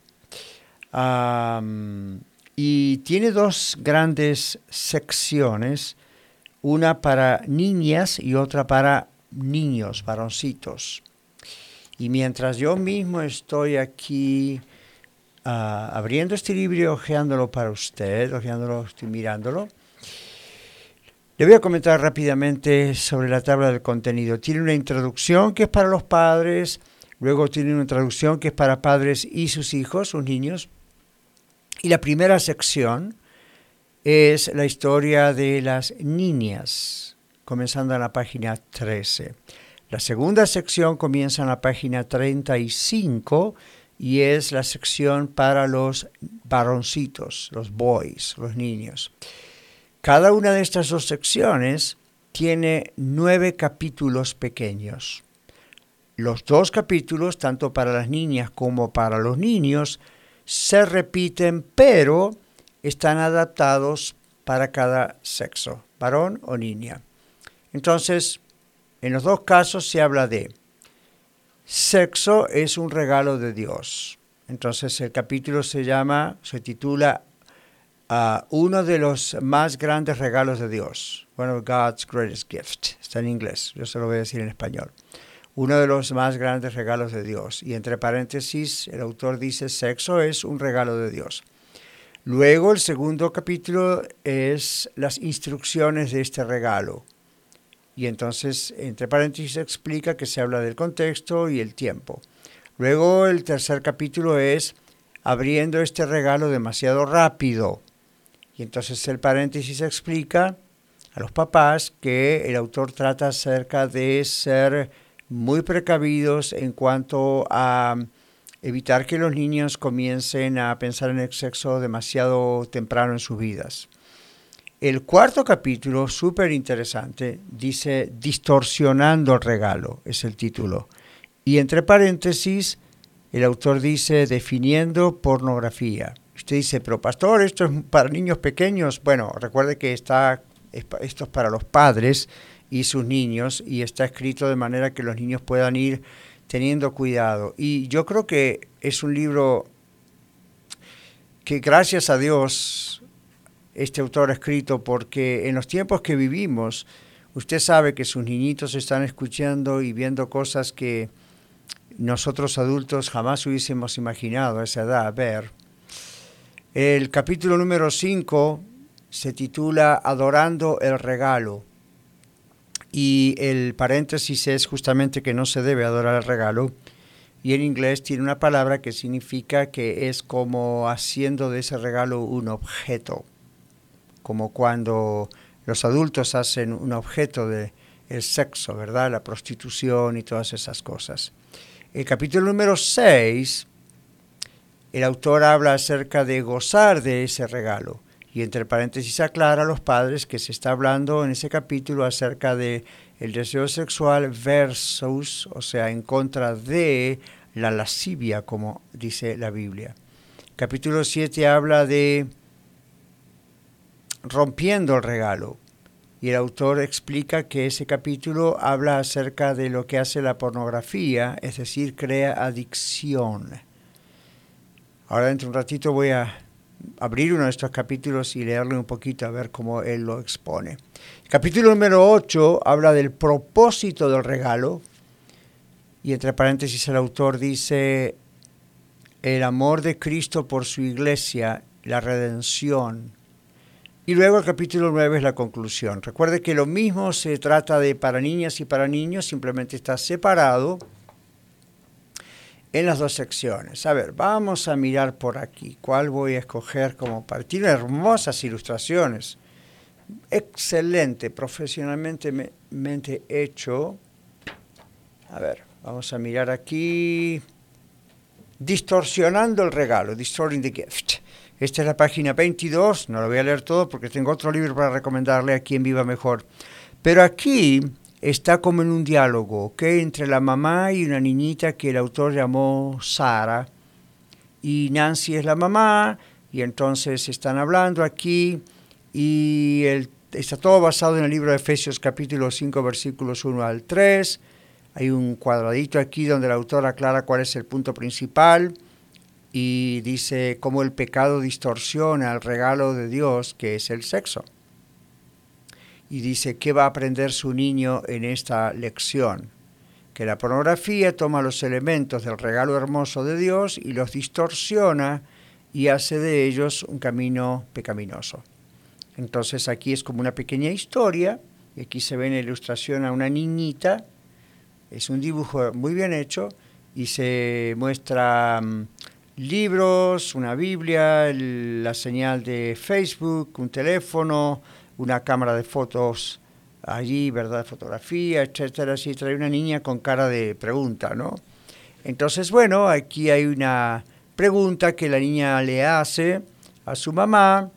Um, y tiene dos grandes secciones, una para niñas y otra para niños, varoncitos. Y mientras yo mismo estoy aquí uh, abriendo este libro y hojeándolo para usted, hojeándolo, estoy mirándolo, le voy a comentar rápidamente sobre la tabla del contenido. Tiene una introducción que es para los padres, luego tiene una introducción que es para padres y sus hijos, sus niños. Y la primera sección es la historia de las niñas, comenzando en la página trece. La segunda sección comienza en la página treinta y cinco y es la sección para los varoncitos, los boys, los niños. Cada una de estas dos secciones tiene nueve capítulos pequeños. Los dos capítulos, tanto para las niñas como para los niños, se repiten, pero están adaptados para cada sexo, varón o niña. Entonces, en los dos casos se habla de sexo es un regalo de Dios. Entonces el capítulo se llama, se titula uh, uno de los más grandes regalos de Dios. One of God's greatest gifts. Está en inglés, yo se lo voy a decir en español. Uno de los más grandes regalos de Dios. Y entre paréntesis, el autor dice, sexo es un regalo de Dios. Luego el segundo capítulo es las instrucciones de este regalo. Y entonces, entre paréntesis, explica que se habla del contexto y el tiempo. Luego el tercer capítulo es abriendo este regalo demasiado rápido. Y entonces el paréntesis explica a los papás que el autor trata acerca de ser muy precavidos en cuanto a evitar que los niños comiencen a pensar en el sexo demasiado temprano en sus vidas. El cuarto capítulo, súper interesante, dice Distorsionando el regalo, es el título. Y entre paréntesis, el autor dice Definiendo pornografía. Usted dice, pero pastor, ¿esto es para niños pequeños? Bueno, recuerde que está, esto es para los padres y sus niños, y está escrito de manera que los niños puedan ir teniendo cuidado. Y yo creo que es un libro que, gracias a Dios, este autor ha escrito, porque en los tiempos que vivimos, usted sabe que sus niñitos están escuchando y viendo cosas que nosotros adultos jamás hubiésemos imaginado a esa edad ver. El capítulo número cinco se titula Adorando el regalo. Y el paréntesis es justamente que no se debe adorar el regalo. Y en inglés tiene una palabra que significa que es como haciendo de ese regalo un objeto. Como cuando los adultos hacen un objeto del sexo, ¿verdad? La prostitución y todas esas cosas. El capítulo número seis, el autor habla acerca de gozar de ese regalo. Y entre paréntesis aclara a los padres que se está hablando en ese capítulo acerca de el deseo sexual versus, o sea, en contra de la lascivia, como dice la Biblia. Capítulo siete habla de rompiendo el regalo. Y el autor explica que ese capítulo habla acerca de lo que hace la pornografía, es decir, crea adicción. Ahora dentro de un ratito voy a abrir uno de estos capítulos y leerle un poquito a ver cómo él lo expone. El capítulo número ocho habla del propósito del regalo, y entre paréntesis el autor dice el amor de Cristo por su iglesia, la redención. Y luego el capítulo nueve es la conclusión. Recuerde que lo mismo se trata de para niñas y para niños, simplemente está separado en las dos secciones. A ver, vamos a mirar por aquí. ¿Cuál voy a escoger como para? Tiene hermosas ilustraciones. Excelente, profesionalmente hecho. A ver, vamos a mirar aquí. Distorsionando el regalo, Distorting the Gift. Esta es la página veintidós. No lo voy a leer todo porque tengo otro libro para recomendarle aquí en Viva Mejor. Pero aquí está como en un diálogo, ¿ok? Entre la mamá y una niñita que el autor llamó Sara. Y Nancy es la mamá, y entonces están hablando aquí, y el, está todo basado en el libro de Efesios capítulo cinco, versículos uno al tres. Hay un cuadradito aquí donde el autor aclara cuál es el punto principal, y dice cómo el pecado distorsiona el regalo de Dios, que es el sexo. Y dice, ¿qué va a aprender su niño en esta lección? Que la pornografía toma los elementos del regalo hermoso de Dios y los distorsiona y hace de ellos un camino pecaminoso. Entonces aquí es como una pequeña historia, y aquí se ve en la ilustración a una niñita, es un dibujo muy bien hecho, y se muestra um, libros, una Biblia, el, la señal de Facebook, un teléfono, una cámara de fotos allí, ¿verdad? Fotografía, etcétera, así trae una niña con cara de pregunta, ¿no? Entonces, bueno, aquí hay una pregunta que la niña le hace a su mamá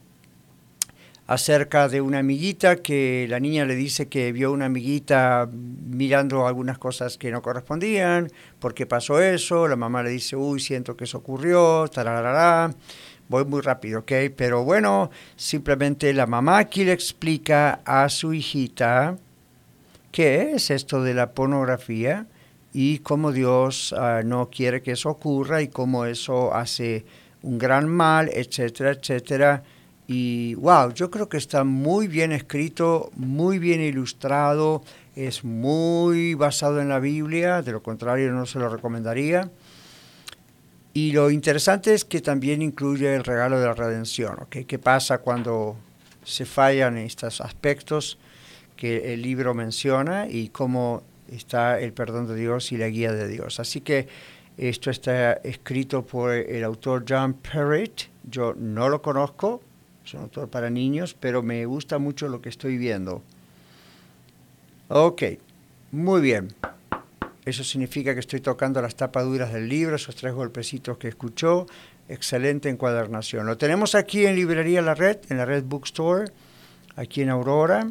acerca de una amiguita, que la niña le dice que vio una amiguita mirando algunas cosas que no correspondían, ¿por qué pasó eso? La mamá le dice, uy, siento que eso ocurrió, tararara. Voy muy rápido, ¿ok? Pero bueno, simplemente la mamá aquí le explica a su hijita qué es esto de la pornografía y cómo Dios uh, no quiere que eso ocurra y cómo eso hace un gran mal, etcétera, etcétera. Y wow, yo creo que está muy bien escrito, muy bien ilustrado, es muy basado en la Biblia, de lo contrario no se lo recomendaría. Y lo interesante es que también incluye el regalo de la redención, ¿okay? ¿Qué pasa cuando se fallan estos aspectos que el libro menciona y cómo está el perdón de Dios y la guía de Dios? Así que esto está escrito por el autor John Perrett. Yo no lo conozco, es un autor para niños, pero me gusta mucho lo que estoy viendo. Ok, muy bien. Eso significa que estoy tocando las tapaduras del libro, esos tres golpecitos que escuchó. Excelente encuadernación. Lo tenemos aquí en Librería La Red, en la Red Bookstore, aquí en Aurora.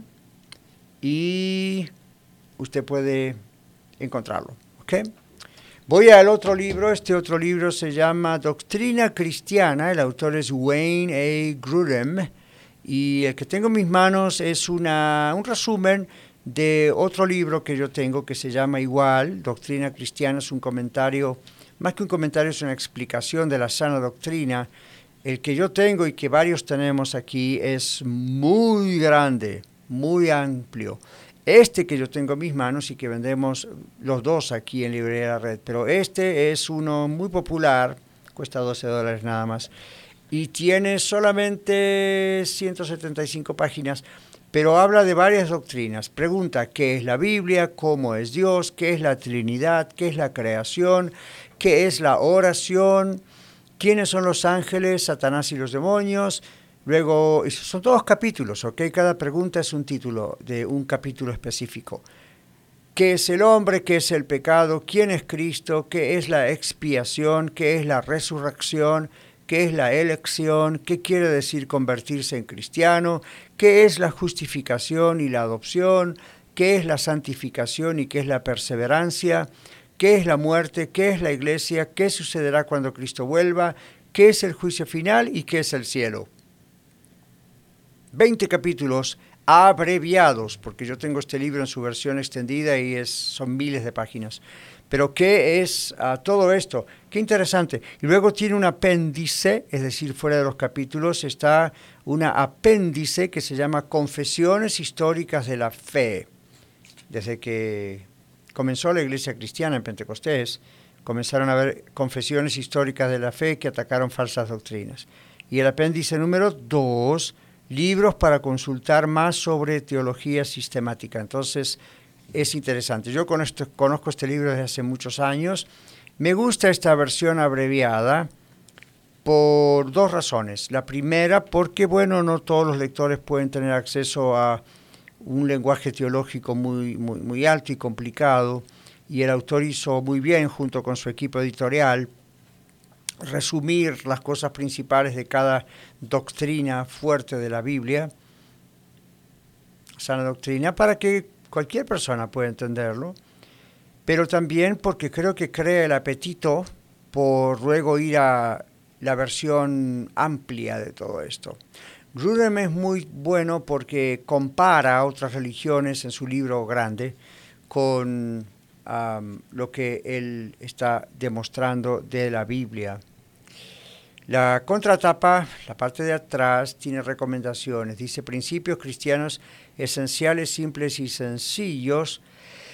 Y usted puede encontrarlo, ¿ok? Voy al otro libro. Este otro libro se llama Doctrina Cristiana. El autor es Wayne A. Grudem. Y el que tengo en mis manos es una, un resumen de otro libro que yo tengo que se llama igual, Doctrina Cristiana. Es un comentario, más que un comentario, es una explicación de la sana doctrina. El que yo tengo y que varios tenemos aquí es muy grande, muy amplio. Este que yo tengo en mis manos y que vendemos los dos aquí en Librería La Red, pero este es uno muy popular, cuesta doce dólares nada más, y tiene solamente ciento setenta y cinco páginas, pero habla de varias doctrinas. Pregunta qué es la Biblia, cómo es Dios, qué es la Trinidad, qué es la creación, qué es la oración, quiénes son los ángeles, Satanás y los demonios. Luego, son todos capítulos, ¿ok? Cada pregunta es un título de un capítulo específico. ¿Qué es el hombre? ¿Qué es el pecado? ¿Quién es Cristo? ¿Qué es la expiación? ¿Qué es la resurrección? ¿Qué es la elección? ¿Qué quiere decir convertirse en cristiano? ¿Qué es la justificación y la adopción? ¿Qué es la santificación y qué es la perseverancia? ¿Qué es la muerte? ¿Qué es la iglesia? ¿Qué sucederá cuando Cristo vuelva? ¿Qué es el juicio final y qué es el cielo? veinte capítulos abreviados, porque yo tengo este libro en su versión extendida y es, son miles de páginas. Pero ¿qué es uh, todo esto? Qué interesante. Y luego tiene un apéndice, es decir, fuera de los capítulos está una apéndice que se llama Confesiones Históricas de la Fe. Desde que comenzó la Iglesia Cristiana en Pentecostés, comenzaron a haber confesiones históricas de la fe que atacaron falsas doctrinas. Y el apéndice número dos, libros para consultar más sobre teología sistemática. Entonces, es interesante. Yo con esto, conozco este libro desde hace muchos años. Me gusta esta versión abreviada por dos razones. La primera, porque, bueno, no todos los lectores pueden tener acceso a un lenguaje teológico muy, muy, muy alto y complicado, y el autor hizo muy bien, junto con su equipo editorial, resumir las cosas principales de cada doctrina fuerte de la Biblia, sana doctrina, para que cualquier persona pueda entenderlo, pero también porque creo que crea el apetito por luego ir a la versión amplia de todo esto. Grudem es muy bueno porque compara a otras religiones en su libro grande con um, lo que él está demostrando de la Biblia. La contratapa, la parte de atrás, tiene recomendaciones. Dice principios cristianos esenciales, simples y sencillos.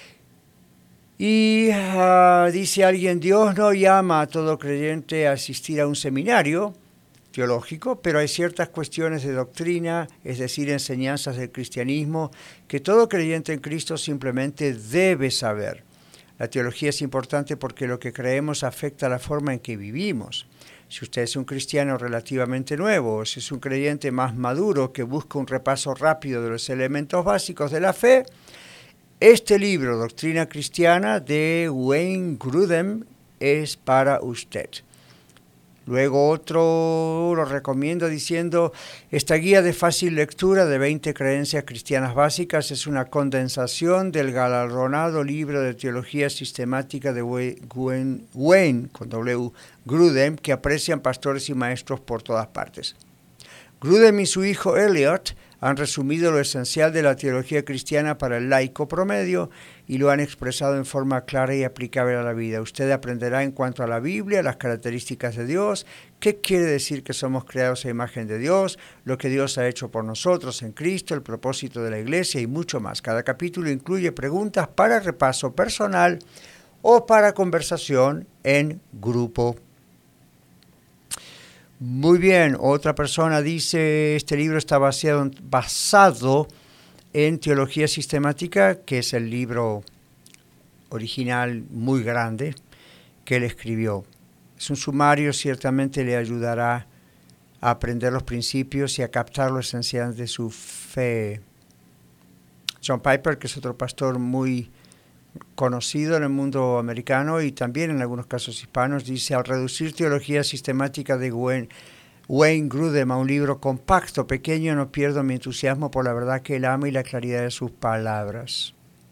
Y uh, dice alguien, Dios no llama a todo creyente a asistir a un seminario teológico, pero hay ciertas cuestiones de doctrina, es decir, enseñanzas del cristianismo, que todo creyente en Cristo simplemente debe saber. La teología es importante porque lo que creemos afecta la forma en que vivimos. Si usted es un cristiano relativamente nuevo, o si es un creyente más maduro que busca un repaso rápido de los elementos básicos de la fe, este libro, Doctrina Cristiana, de Wayne Grudem, es para usted. Luego otro lo recomiendo diciendo, esta guía de fácil lectura de veinte creencias cristianas básicas es una condensación del galardonado libro de teología sistemática de Wayne, Wayne con W, Grudem, que aprecian pastores y maestros por todas partes. Grudem y su hijo Elliot han resumido lo esencial de la teología cristiana para el laico promedio y lo han expresado en forma clara y aplicable a la vida. Usted aprenderá en cuanto a la Biblia, las características de Dios, qué quiere decir que somos creados a imagen de Dios, lo que Dios ha hecho por nosotros en Cristo, el propósito de la Iglesia y mucho más. Cada capítulo incluye preguntas para repaso personal o para conversación en grupo. Muy bien, otra persona dice, este libro está basado, basado en teología sistemática, que es el libro original muy grande que él escribió. Es un sumario, ciertamente le ayudará a aprender los principios y a captar lo esencial de su fe. John Piper, que es otro pastor muy, conocido en el mundo americano y también en algunos casos hispanos. Dice: al reducir teología sistemática de Wayne, Wayne Grudem a un libro compacto, pequeño, no pierdo mi entusiasmo por la verdad que él ama y la claridad de sus palabras.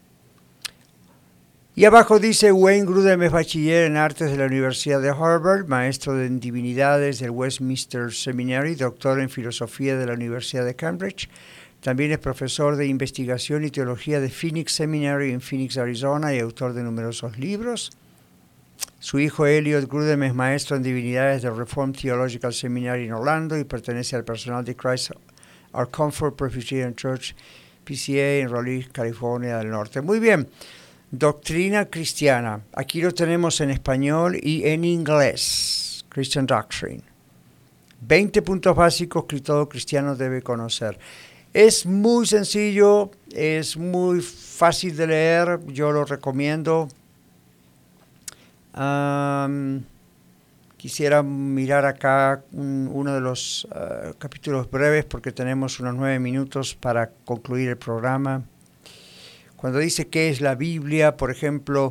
Y abajo dice: Wayne Grudem es bachiller en artes de la Universidad de Harvard, maestro de divinidades del Westminster Seminary, doctor en filosofía de la Universidad de Cambridge. También es profesor de investigación y teología de Phoenix Seminary en Phoenix, Arizona, y autor de numerosos libros. Su hijo Elliot Grudem es maestro en divinidades del Reformed Theological Seminary en Orlando y pertenece al personal de Christ Our Comfort Presbyterian Church, P C A, en Raleigh, California del Norte. Muy bien. Doctrina cristiana. Aquí lo tenemos en español y en inglés. Christian Doctrine. veinte puntos básicos que todo cristiano debe conocer. Es muy sencillo, es muy fácil de leer, yo lo recomiendo. Um, quisiera mirar acá un, uno de los uh, capítulos breves porque tenemos unos nueve minutos para concluir el programa. Cuando dice qué es la Biblia, por ejemplo,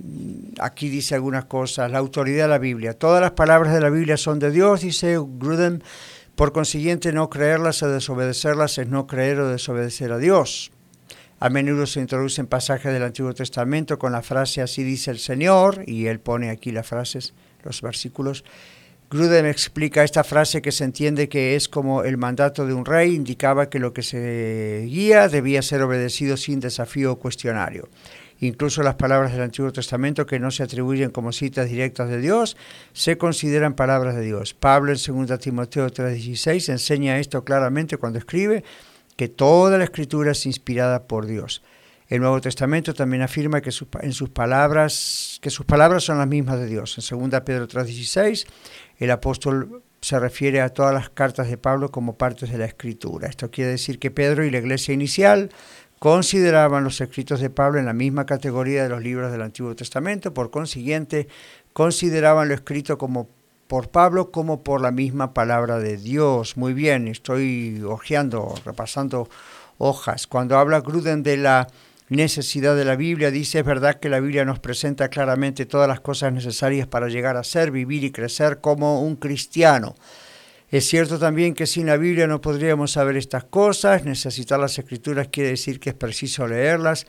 aquí dice algunas cosas. La autoridad de la Biblia. Todas las palabras de la Biblia son de Dios, dice Grudem. Por consiguiente, no creerlas o desobedecerlas es no creer o desobedecer a Dios. A menudo se introducen pasajes del Antiguo Testamento con la frase así dice el Señor, y él pone aquí las frases, los versículos. Grudem explica esta frase que se entiende que es como el mandato de un rey, indicaba que lo que se guía debía ser obedecido sin desafío o cuestionario. Incluso las palabras del Antiguo Testamento que no se atribuyen como citas directas de Dios se consideran palabras de Dios. Pablo en segunda Timoteo tres dieciséis enseña esto claramente cuando escribe que toda la Escritura es inspirada por Dios. El Nuevo Testamento también afirma que sus, en sus palabras, que sus palabras son las mismas de Dios. En segunda Pedro tres dieciséis, el apóstol se refiere a todas las cartas de Pablo como partes de la Escritura. Esto quiere decir que Pedro y la iglesia inicial consideraban los escritos de Pablo en la misma categoría de los libros del Antiguo Testamento. Por consiguiente, consideraban lo escrito como por Pablo como por la misma palabra de Dios. Muy bien, estoy hojeando, repasando hojas. Cuando habla Grudem de la necesidad de la Biblia, dice: es verdad que la Biblia nos presenta claramente todas las cosas necesarias para llegar a ser, vivir y crecer como un cristiano. Es cierto también que sin la Biblia no podríamos saber estas cosas. Necesitar las Escrituras quiere decir que es preciso leerlas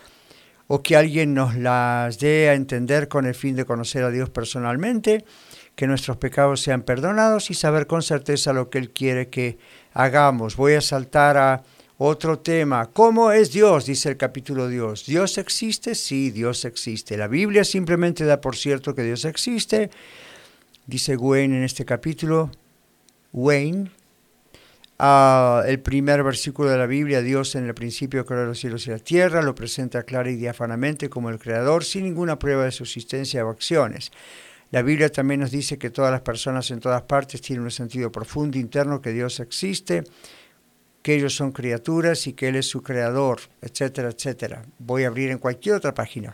o que alguien nos las dé a entender con el fin de conocer a Dios personalmente, que nuestros pecados sean perdonados y saber con certeza lo que Él quiere que hagamos. Voy a saltar a otro tema. ¿Cómo es Dios? Dice el capítulo Dios. ¿Dios existe? Sí, Dios existe. La Biblia simplemente da por cierto que Dios existe. Dice Wayne en este capítulo, Wayne, uh, el primer versículo de la Biblia: Dios en el principio creó los cielos y la tierra, lo presenta clara y diáfanamente como el creador, sin ninguna prueba de su existencia o acciones. La Biblia también nos dice que todas las personas en todas partes tienen un sentido profundo interno, que Dios existe, que ellos son criaturas y que Él es su creador, etcétera, etcétera. Voy a abrir en cualquier otra página.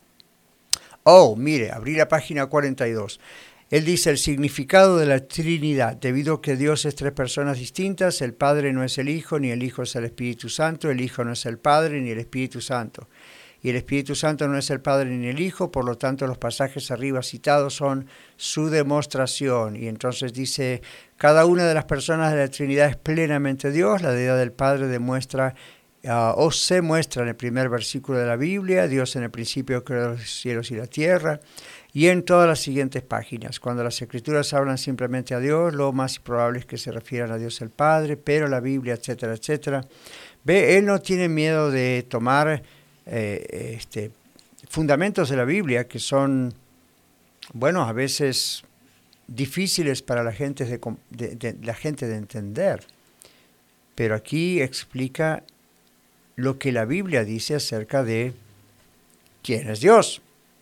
Oh, mire, abrí la página cuarenta y dos. Él dice el significado de la Trinidad. Debido a que Dios es tres personas distintas, el Padre no es el Hijo, ni el Hijo es el Espíritu Santo, el Hijo no es el Padre, ni el Espíritu Santo. Y el Espíritu Santo no es el Padre ni el Hijo, por lo tanto los pasajes arriba citados son su demostración. Y entonces dice, cada una de las personas de la Trinidad es plenamente Dios. La deidad del Padre demuestra uh, o se muestra en el primer versículo de la Biblia: Dios en el principio creó los cielos y la tierra. Y en todas las siguientes páginas, cuando las Escrituras hablan simplemente a Dios, lo más probable es que se refieran a Dios el Padre, pero la Biblia, etcétera, etcétera. Ve, él no tiene miedo de tomar Eh, este, fundamentos de la Biblia que son, bueno, a veces difíciles para la gente de, de, de, la gente de entender. Pero aquí explica lo que la Biblia dice acerca de quién es Dios.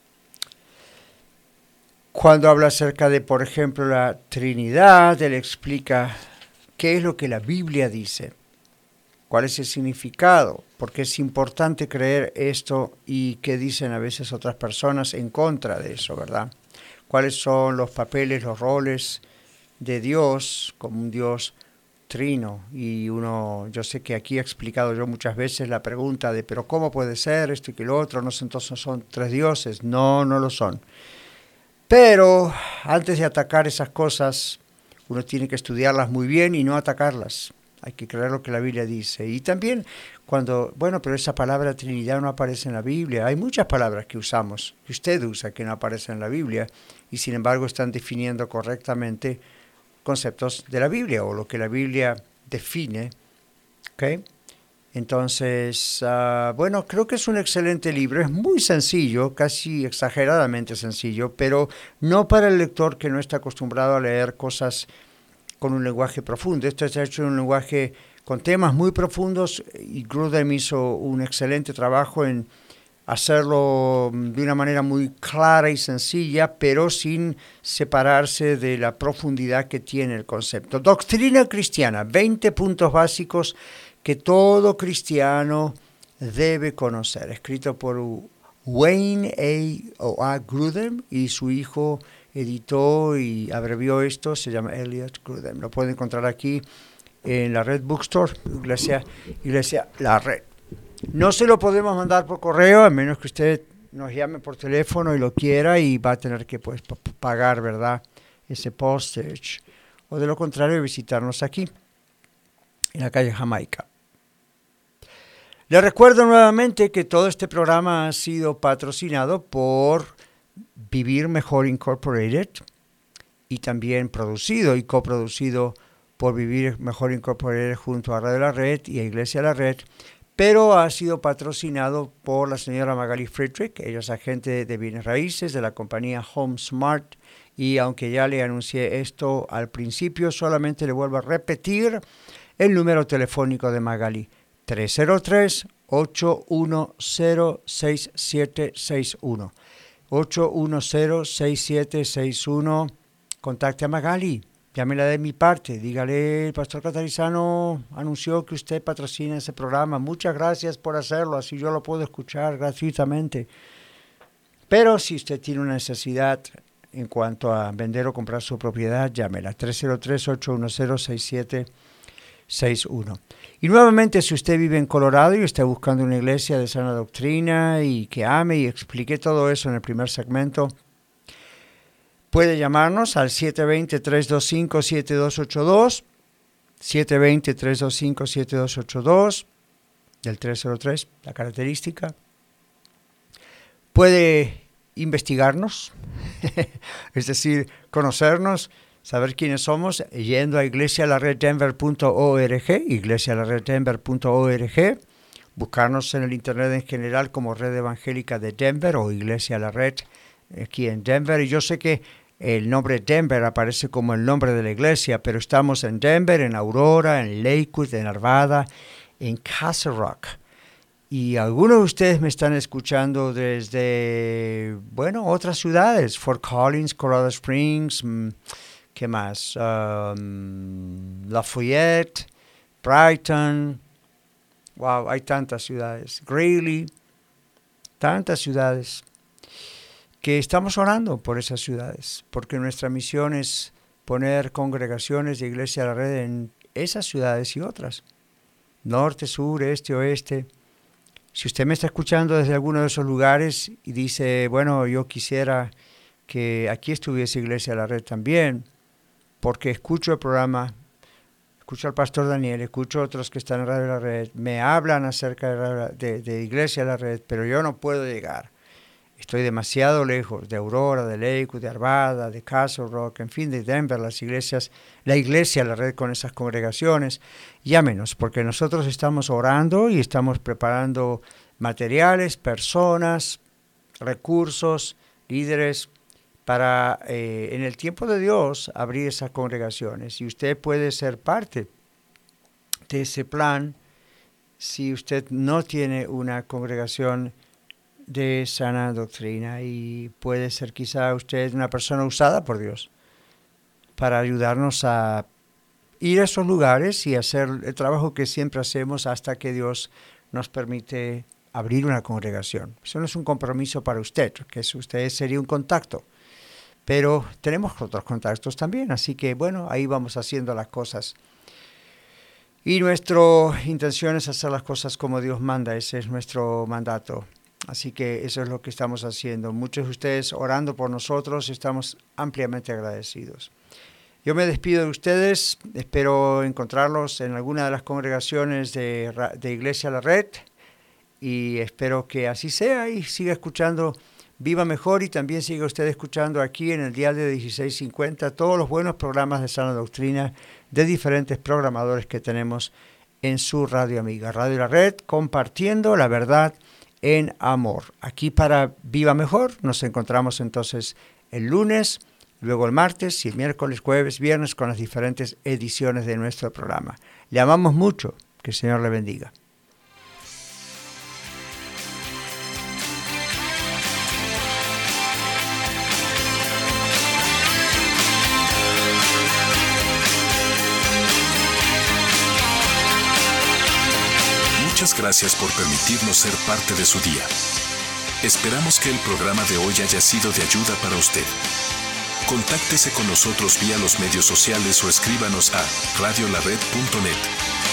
Cuando habla acerca de, por ejemplo, la Trinidad, él explica qué es lo que la Biblia dice. ¿Cuál es el significado? Porque es importante creer esto y qué dicen a veces otras personas en contra de eso, ¿verdad? ¿Cuáles son los papeles, los roles de Dios como un Dios trino, y uno, yo sé que aquí he explicado yo muchas veces la pregunta de, pero ¿cómo puede ser esto y que lo otro? ¿No son, entonces son tres dioses? No, no lo son. Pero antes de atacar esas cosas, uno tiene que estudiarlas muy bien y no atacarlas. Hay que creer lo que la Biblia dice. Y también cuando, bueno, pero esa palabra Trinidad no aparece en la Biblia. Hay muchas palabras que usamos, que usted usa, que no aparecen en la Biblia, y sin embargo están definiendo correctamente conceptos de la Biblia, o lo que la Biblia define. ¿Okay? Entonces, uh, bueno, creo que es un excelente libro. Es muy sencillo, casi exageradamente sencillo, pero no para el lector que no está acostumbrado a leer cosas con un lenguaje profundo. Esto está hecho en un lenguaje con temas muy profundos, y Grudem hizo un excelente trabajo en hacerlo de una manera muy clara y sencilla, pero sin separarse de la profundidad que tiene el concepto. Doctrina cristiana, veinte puntos básicos que todo cristiano debe conocer, escrito por Wayne A. Grudem, y su hijo editó y abrevió esto, se llama Elliot Grudem. Lo pueden encontrar aquí en la Red Bookstore, Iglesia, Iglesia La Red. No se lo podemos mandar por correo, a menos que usted nos llame por teléfono y lo quiera, y va a tener que pues p- pagar, ¿verdad?, ese postage. O de lo contrario, visitarnos aquí, en la calle Jamaica. Le recuerdo nuevamente que todo este programa ha sido patrocinado por Vivir Mejor Incorporated, y también producido y coproducido por Vivir Mejor Incorporated junto a Radio La Red y a Iglesia La Red, pero ha sido patrocinado por la señora Magali Friedrich. Ella es agente de bienes raíces de la compañía Home Smart, y aunque ya le anuncié esto al principio, solamente le vuelvo a repetir el número telefónico de Magali: tres cero tres, ocho uno cero, seis siete seis uno. ocho uno cero, seis siete seis uno. Contacte a Magali, llámela de mi parte, dígale: el pastor Catarizano anunció que usted patrocina ese programa, muchas gracias por hacerlo, así yo lo puedo escuchar gratuitamente. Pero si usted tiene una necesidad en cuanto a vender o comprar su propiedad, llámela: tres cero tres, ocho uno cero, seis siete seis uno. Y nuevamente, si usted vive en Colorado y está buscando una iglesia de sana doctrina y que ame, y expliqué todo eso en el primer segmento, puede llamarnos al siete dos cero, tres dos cinco, siete dos ocho dos, siete dos cero, tres dos cinco, siete dos ocho dos, del tres cero tres, la característica. Puede investigarnos, es decir, conocernos, saber quiénes somos, yendo a iglesia la red denver punto org, iglesia la red denver punto org, buscarnos en el internet en general como Red Evangélica de Denver o Iglesia La Red aquí en Denver. Y yo sé que el nombre Denver aparece como el nombre de la iglesia, pero estamos en Denver, en Aurora, en Lakewood, en Arvada, en Castle Rock. Y algunos de ustedes me están escuchando desde, bueno, otras ciudades: Fort Collins, Colorado Springs, ¿qué más? Um, Lafayette, Brighton. Wow, hay tantas ciudades. Greeley, tantas ciudades, que estamos orando por esas ciudades, porque nuestra misión es poner congregaciones de Iglesia a la Red en esas ciudades y otras. Norte, sur, este, oeste. Si usted me está escuchando desde alguno de esos lugares y dice, bueno, yo quisiera que aquí estuviese Iglesia a la Red también, porque escucho el programa, escucho al pastor Daniel, escucho a otros que están en Radio La Red, me hablan acerca de, de, de Iglesia a la Red, pero yo no puedo llegar. Estoy demasiado lejos de Aurora, de Lakewood, de Arvada, de Castle Rock, en fin, de Denver, las iglesias, la Iglesia a la Red con esas congregaciones. Llámenos, porque nosotros estamos orando y estamos preparando materiales, personas, recursos, líderes, para eh, en el tiempo de Dios abrir esas congregaciones. Y usted puede ser parte de ese plan si usted no tiene una congregación de sana doctrina, y puede ser quizá usted una persona usada por Dios para ayudarnos a ir a esos lugares y hacer el trabajo que siempre hacemos hasta que Dios nos permite abrir una congregación. Eso no es un compromiso para usted, que usted sería un contacto. Pero tenemos otros contactos también, así que bueno, ahí vamos haciendo las cosas. Y nuestra intención es hacer las cosas como Dios manda, ese es nuestro mandato. Así que eso es lo que estamos haciendo. Muchos de ustedes orando por nosotros, estamos ampliamente agradecidos. Yo me despido de ustedes, espero encontrarlos en alguna de las congregaciones de, de Iglesia La Red y espero que así sea y siga escuchando Viva Mejor y también siga usted escuchando aquí en el dial de dieciséis cincuenta todos los buenos programas de sana doctrina de diferentes programadores que tenemos en su radio amiga, Radio La Red, compartiendo la verdad en amor. Aquí para Viva Mejor nos encontramos entonces el lunes, luego el martes y el miércoles, jueves, viernes con las diferentes ediciones de nuestro programa. Le amamos mucho, que el Señor le bendiga. Muchas gracias por permitirnos ser parte de su día. Esperamos que el programa de hoy haya sido de ayuda para usted. Contáctese con nosotros vía los medios sociales o escríbanos a radio la red punto net.